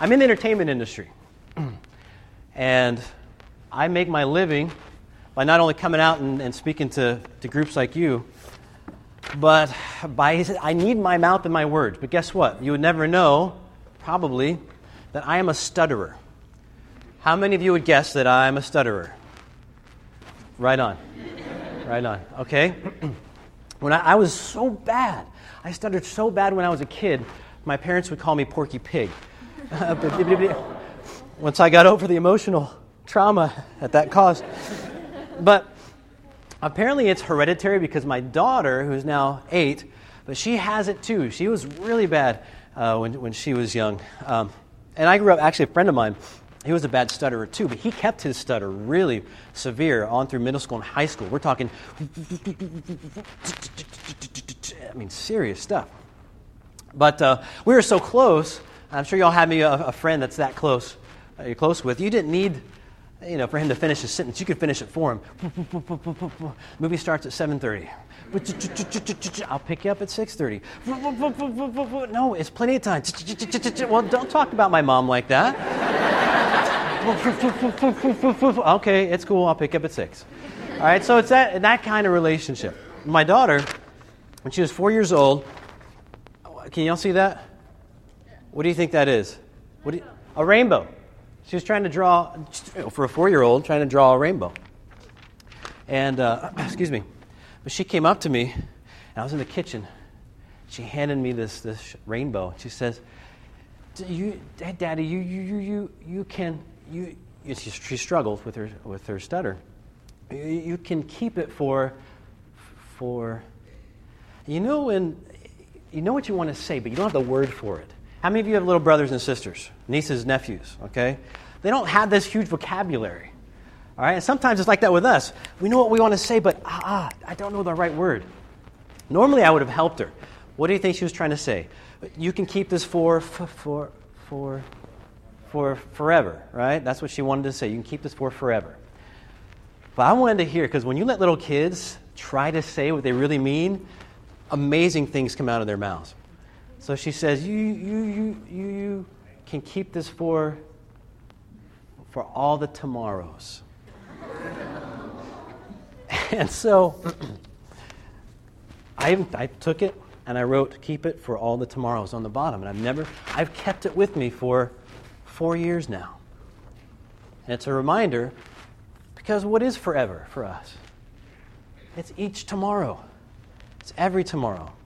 I'm in the entertainment industry. And I make my living by not only coming out and speaking to groups like you, but I need my mouth and my words. But guess what? You would never know, probably, that I am a stutterer. How many of you would guess that I'm a stutterer? Right on. Right on. Okay? When I was so bad, I stuttered so bad when I was a kid, my parents would call me Porky Pig. Once I got over the emotional trauma that caused. But apparently it's hereditary because my daughter, who's now 8, but she has it too. She was really bad when she was young. And I grew up, actually a friend of mine, he was a bad stutterer too, but he kept his stutter really severe on through middle school and high school. We're talking, serious stuff. But we were so close. I'm sure y'all have me a friend that's that close. You're close with. You didn't need, for him to finish his sentence. You could finish it for him. Movie starts at 7:30. I'll pick you up at 6:30. No, it's plenty of time. Well, don't talk about my mom like that. Okay, it's cool. I'll pick you up at 6. All right, so it's that kind of relationship. My daughter, when she was 4 years old, can y'all see that? What do you think that is? A rainbow. She was trying to draw, for a 4-year-old, trying to draw a rainbow. And, excuse me, but she came up to me, and I was in the kitchen. She handed me this rainbow. She says, Daddy, you can, she struggles with her stutter. You can keep it for, you know what you want to say, but you don't have the word for it. How many of you have little brothers and sisters, nieces, nephews, okay? They don't have this huge vocabulary, all right? And sometimes it's like that with us. We know what we want to say, but I don't know the right word. Normally, I would have helped her. What do you think she was trying to say? You can keep this for forever, right? That's what she wanted to say. You can keep this for forever. But I wanted to hear, because when you let little kids try to say what they really mean, amazing things come out of their mouths. So she says, you can keep this for all the tomorrows. And so I took it and I wrote, keep it for all the tomorrows on the bottom. And I've kept it with me for 4 years now. And it's a reminder, because what is forever for us? It's each tomorrow. It's every tomorrow.